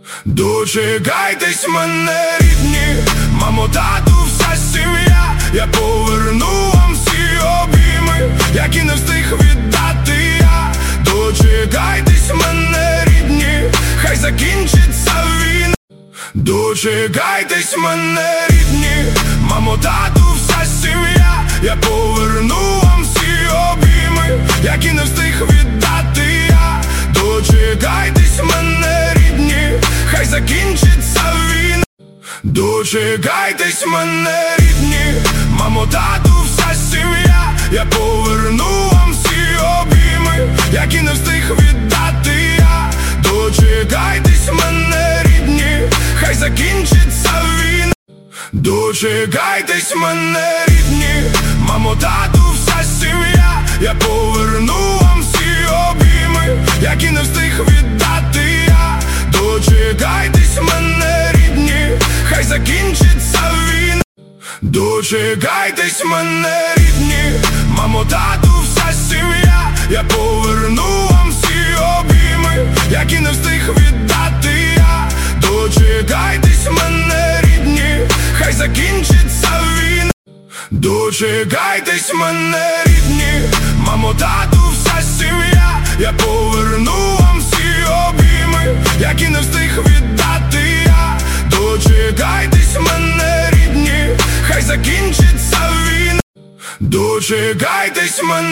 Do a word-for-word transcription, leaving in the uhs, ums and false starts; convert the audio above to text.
Дочекайтесь мене, рідні, мамо, тату, вся сім'я. Я поверну вам всі обійми, які не встиг віддати я. Дочекайтесь мене, рідні, хай закінчиться війна. Дочекайтесь мене, рідні, мамо, тату, вся сім'я. Я поверну вам всі обійми, які не встиг віддати я. Дочекайтесь мене, рідні, хай закінчиться війна. Дочекайтесь мене, рідні, мамо, тату, вся сім'я. Я поверну вам всі обійми, які не встиг віддати я. Дочекайтесь мене, рідні, хай закінчиться війна. Дочекайтесь мене, рідні, мамо, тату, вся сім'я. Я поверну вам всі обійми, які не встиг віддати я. Дочекайтесь мене, рідні, хай закінчиться війна. Дочекайтесь мене, рідні, мамо, тату, вся сім'я. Я поверну вам всі обійми, які не встиг віддати я. Дочекайтесь мене, рідні, хай закінчиться війна. Дочекайтесь мене, рідні, мамо, тату, вся сім'я. Я поверну вам всі обійми, які не встиг віддати я. Дочекайтесь мене, рідні, хай закінчиться війна. Дочекайтесь мене.